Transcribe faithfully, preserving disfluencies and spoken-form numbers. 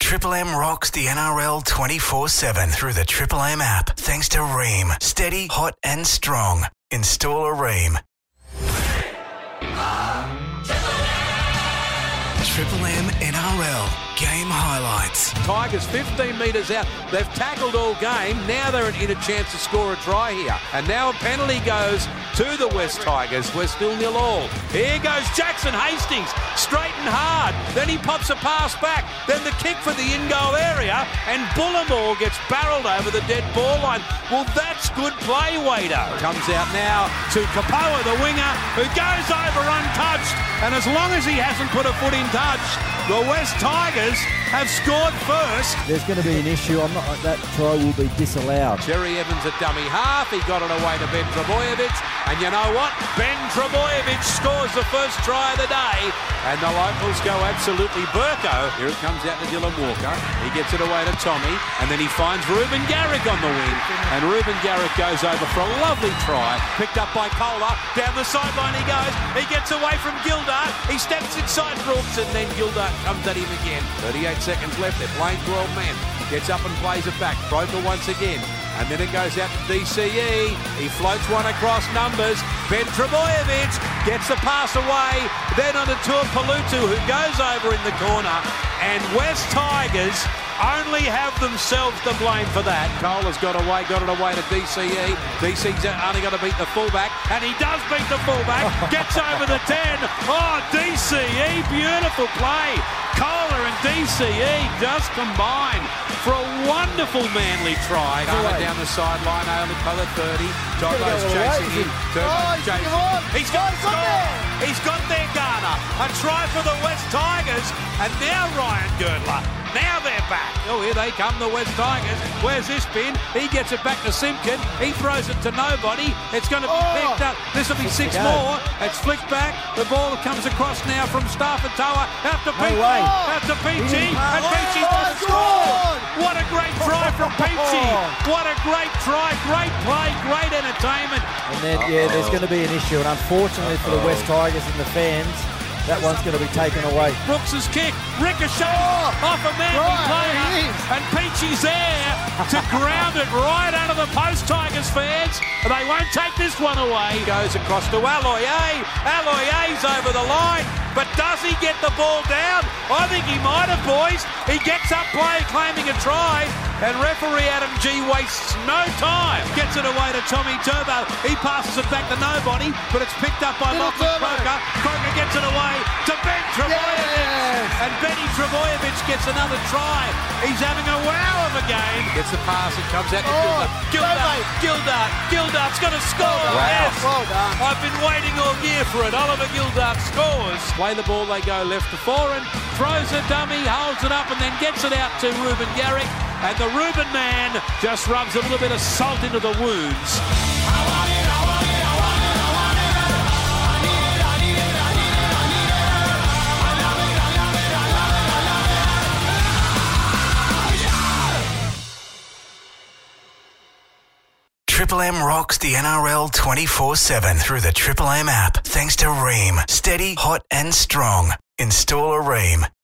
Triple M rocks the N R L twenty-four seven through the Triple M app. Thanks to Ream. Steady, hot and strong. Install a Ream. Triple M N R L game highlights. Tigers fifteen metres out. They've tackled all game. Now they're in a chance to score a try here. And now a penalty goes to the West Tigers. We're still nil all. Here goes Jackson Hastings. Straight and hard. Then he pops a pass back. Then the kick for the in-goal area. And Bullimore gets barreled over the dead ball line. Well, that's good play, Wado. Comes out now to Kapoa, the winger, who goes over untouched. And as long as he hasn't put a foot in touch, the West Tigers have scored first. There's going to be an issue. I'm not. That try will be disallowed. Jerry Evans a dummy half. He got it away to Ben Trebojevic. And you know what? Ben Trebojevic scores the first try of the day. And the locals go absolutely Burko. Here it comes out to Dylan Walker. He gets it away to Tommy. And then he finds Ruben Garrick on the wing. And Ruben Garrick goes over for a lovely try. Picked up by Kohler. Down the sideline he goes. He gets away from Gildart. He steps inside Brooks. And then Gildart comes at him again. thirty-eight seconds left. They're playing twelve men. Gets up and plays it back. Broker once again. And then it goes out to D C E. He floats one across numbers. Ben Trebojevic gets the pass away. Then on to Tuipulotu, who goes over in the corner. And West Tigers only have themselves to blame for that. Cole has got away, got it away to D C E. D C E's only got to beat the fullback. And he does beat the fullback. Gets over the ten. Oh, D C E, beautiful play. Kohler and D C E just combine for a wonderful Manly try. Kohler down the sideline, only by the thirty. Togo's chasing him. Oh, he's chasing him. He's got oh, the score. He's got there, Garner. A try for the West Tigers. And now Ryan Girdler. Now they're back. Oh, here they come, the West Tigers. Where's this been? He gets it back to Simpkin. He throws it to nobody. It's going to be oh. picked up. This will be six more. It's flicked back. The ball comes across now from Stafford Tower. Out to Peachy. No way. Out to Peachy. And Oh, Peachy's oh, going to score. God. What a great try from Peachy. What a great try. Great play. Great entertainment. And then, yeah, there's going to be an issue. And unfortunately for the West Tigers and the fans, that one's going to be taken away. Brooks's kick, ricochet oh, off a Manly right, player, and Peachy's there to ground it right under the post, Tigers fans. And they won't take this one away. Goes across to Aloye. Aloye's over the line, but does he get the ball down? I think he might have, boys. He gets up play, claiming a try, and referee Adam G wastes no time. Gets it away to Tommy Turbo. He passes it back to nobody, but it's picked up by Little Lachlan Turbo. Croker. Croker gets it away to Ben Trebojevic. Yes. And Benny Trebojevic gets another try. He's having a wow of a game. Gets the pass, it comes out to Oh, Gildart. great, Gildart, Gildart, Gildart's going to score. Well done. Yes. Well done. I've been waiting all year for it. Oliver Gildart scores. Play the ball, they go left to Foran. Throws a dummy, holds it up and then gets it out to Ruben Garrick. And the Ruben man just rubs a little bit of salt into the wounds. Triple M rocks the N R L twenty-four seven through the Triple M app. Thanks to Ream. Steady, hot and strong. Install a Ream.